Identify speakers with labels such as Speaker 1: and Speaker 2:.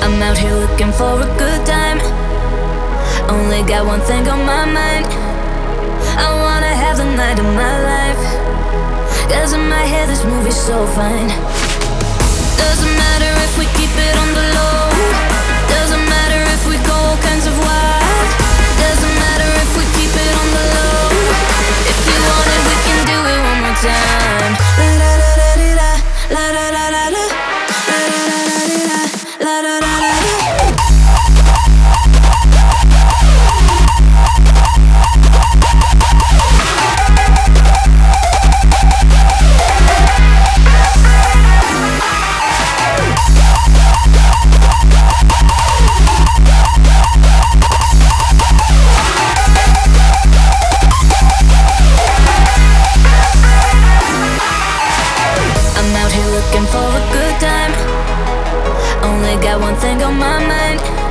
Speaker 1: I'm out here looking for a good time. Only got one thing on my mind. I wanna have the night of my life. 'Cause in my head this movie's so fine. Doesn't matter if we keep it on the low. Doesn't matter if we go all kinds of wild. Doesn't matter if we keep it on the low. If you want it, we can do it one more time. La da da da da, la da da da da, la da da da da, la da da da da. I'm out here looking for a good time. Only got one thing on my mind.